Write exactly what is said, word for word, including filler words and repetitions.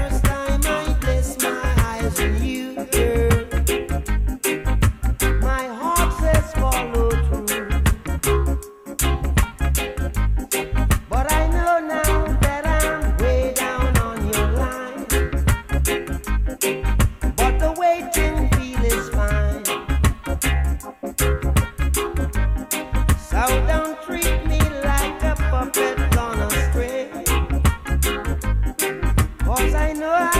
first time I place my eyes on you, girl, my heart says follow through. But I know now that I'm way down on your line. But the waiting feel is fine. So don't treat me like a puppet on a string. 'Cause I know